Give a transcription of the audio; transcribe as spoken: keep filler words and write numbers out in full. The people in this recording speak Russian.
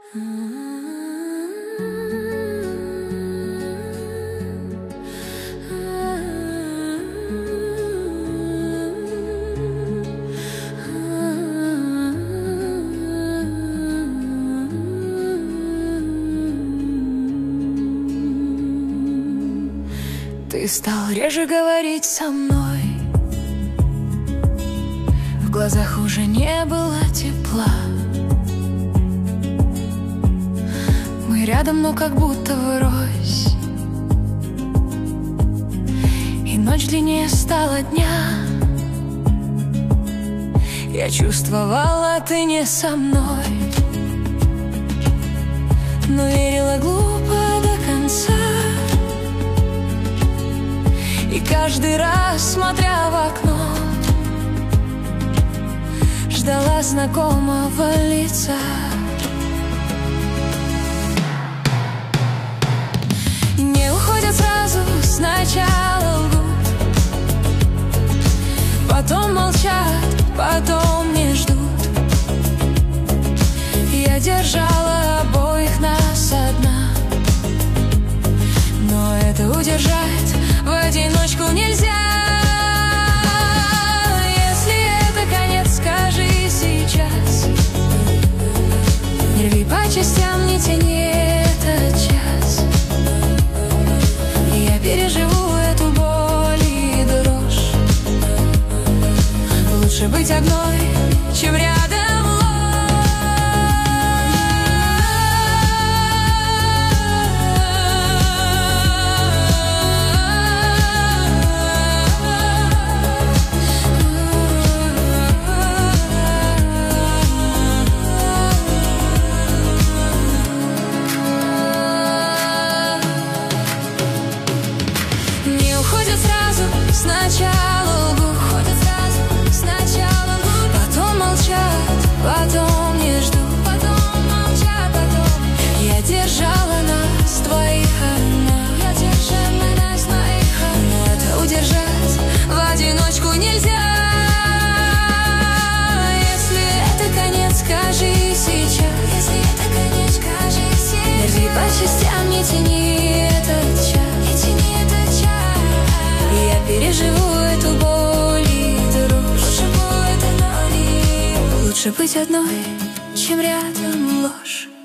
Ты стал реже говорить со мной, в глазах уже не было тепла. Мы рядом, но как будто врозь, и ночь длиннее стала дня. Я чувствовала, ты не со мной, но верила глупо до конца. И каждый раз, смотря в окно, ждала знакомого лица. Не уходят сразу, сначала лгут, потом молчат, потом не ждут. Я держала обоих нас одна, но это удержать в одиночку нельзя. Если это конец, скажи сейчас. Не рви по частям, не тяни этот час. Я переживу эту боль и дрожь. Лучше быть одной, чем рядом. Сначала лгут, сначала лгут, потом молчат, потом не ждут, потом молчат, потом. Я держала нас двоих одна, я держала нас двоих одна, но это удержать в одиночку нельзя. Если это конец, скажи сейчас. Если это конец, скажи сейчас. Не рви по частям, не тяни этот час, не тяни этот час. Я переживу эту боль и дрожь. Лучше будет одной, лучше быть одной, чем рядом ложь.